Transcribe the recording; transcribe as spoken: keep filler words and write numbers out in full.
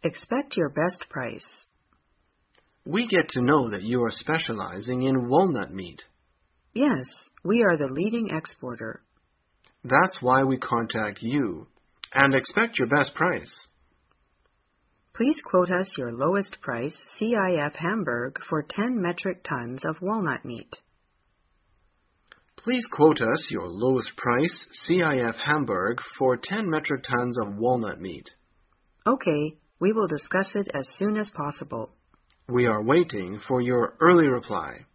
Expect your best price. We get to know that you are specializing in walnut meat. Yes, we are the leading exporter. That's why we contact you. And expect your best price. Please quote us your lowest price C I F Hamburg for ten metric tons of walnut meat. Please quote us your lowest price C I F Hamburg for ten metric tons of walnut meat. Okay, we will discuss it as soon as possible. We are waiting for your early reply.